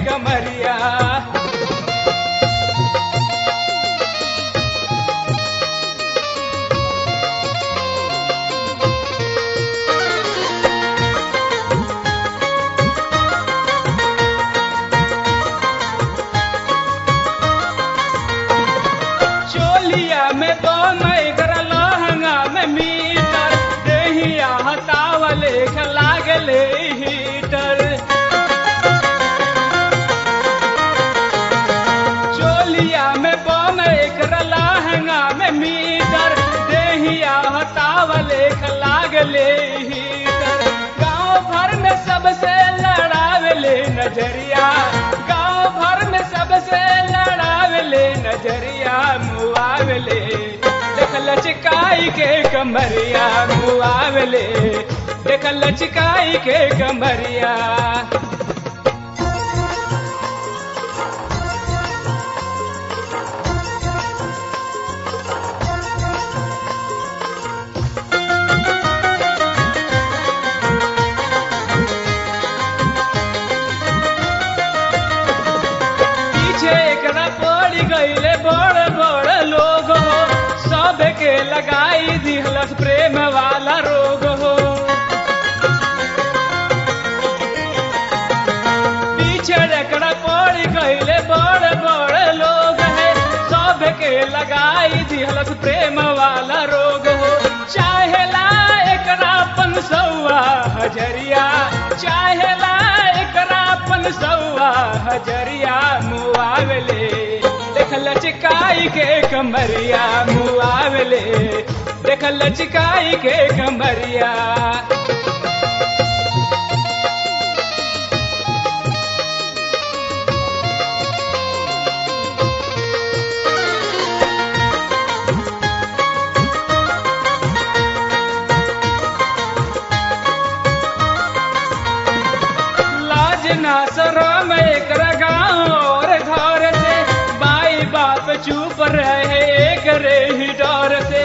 कमरिया। चोलिया में दोन एकर लहंगा में मीटर, देहिया हतावले लागले हीटर। चोलिया में दोन एकर लहंगा में मीटर, देहिया हतावले लागले हीटर। गांव भर में सबसे लड़ावले नजरिया, गांव भर में सबसे लड़ावले नजरिया। मुआवले देख लचकाई के कमरिया, मुआवले देख लचकाई के कमरिया। पीछे एकरा पड़ गईले बड़ बड़ लोग हो, सबके लगाई दिहलस प्रेम वाला रोग हो। पीछे एकरा पड़ गईले बड़ बड़ लोग है, सबके लगाई दिहलस प्रेम वाला रोग हो। चाहेला एकरा 500 हजरिया, चाहेला एकरा 500 हजरिया। मुआवले देख लचकाई के कमरिया, मुआवले देख लचकाई के कमरिया। लाज ना शरम एकरा गाँव और घर से, माई बाप चुप रहे एकरे ही डर से।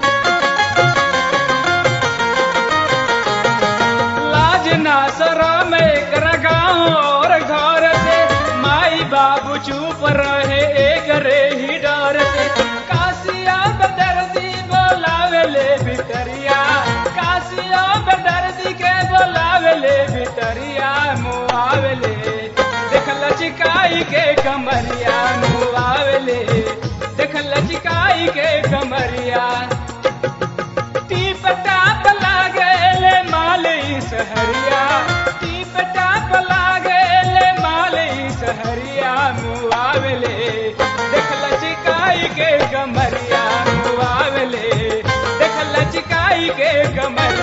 लाज ना शरम एकरा गाँव और घर से, माई बाप चुप रहे एकरे ही डर से। कासिया बेदर्दी बोलावेले भितरिया, कासिया बेदर्दी के बोलावेले भितरिया। मुआवले देख लचकाई के कमरिया, मुआवले देख लचकाई के कमरिया। टीप टाप लागेले माली सहरिया, टीप टाप लागेले माली सहरिया। मुआवले देख लचकाई के कमरिया, मुआवले देख लचकाई के कमरिया।